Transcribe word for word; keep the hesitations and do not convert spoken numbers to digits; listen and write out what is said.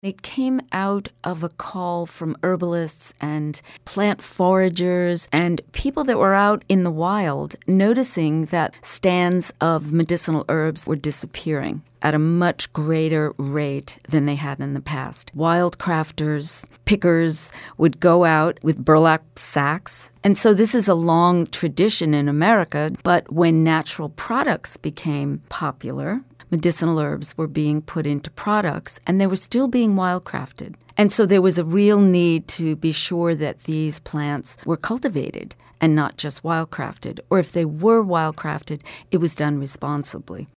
It came out of a call from herbalists and plant foragers and people that were out in the wild noticing that stands of medicinal herbs were disappearing at a much greater rate than they had in the past. Wildcrafters, pickers would go out with burlap sacks. And so this is a long tradition in America, but when natural products became popular, medicinal herbs were being put into products, and they were still being wildcrafted. And so there was a real need to be sure that these plants were cultivated and not just wildcrafted. Or if they were wildcrafted, it was done responsibly.